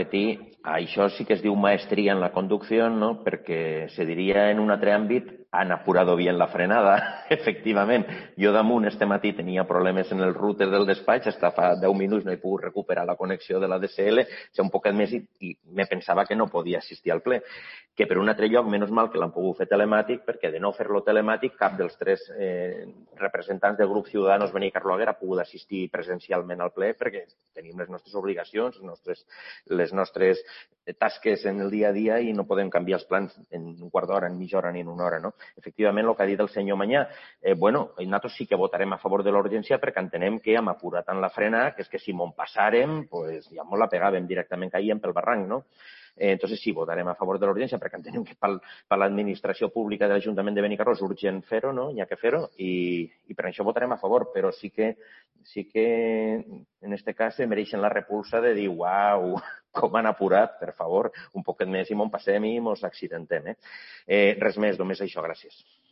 Això sí que es diu maestría en la conducción, ¿no? Perquè se diria en un altre àmbit han apurado bien la frenada, efectivament. Jo damunt este matí tenia problemes en el router del despatx, hasta fa 10 minuts no he pogut recuperar la connexió de la DSL, un poquet més i me pensava que no podia assistir al ple. Que per un altre lloc, menys mal que l'han pogut fer telemàtic, perquè de no fer-lo telemàtic cap dels tres representants del grup Ciudadanos Benicarló haguera pogut assistir presencialment al ple perquè tenim les nostres obligacions, les nostres tasques en el dia a dia i no podem canviar els plans en un quart d'hora, en mitja hora ni en una hora, no? Efectivament, el que ha dit el senyor Mañà, nosaltres sí que votarem a favor de l'urgència perquè entenem que hem apurat tant la frena que és que si m'on passàrem, pues ja mos la pegàvem directament, caíem pel barranc, no? Entonces sí, votarem a favor de l'urgència perquè entenem que per l'administració pública de l'Ajuntament de Benicarló és urgent fer-ho, no? Hi ha que fer-ho i per això votarem a favor, però sí que en este cas se mereixen la repulsa de dir uau, com han apurat, per favor, un poquet més i m'on passem i mos accidentem. Res més, només això, gràcies.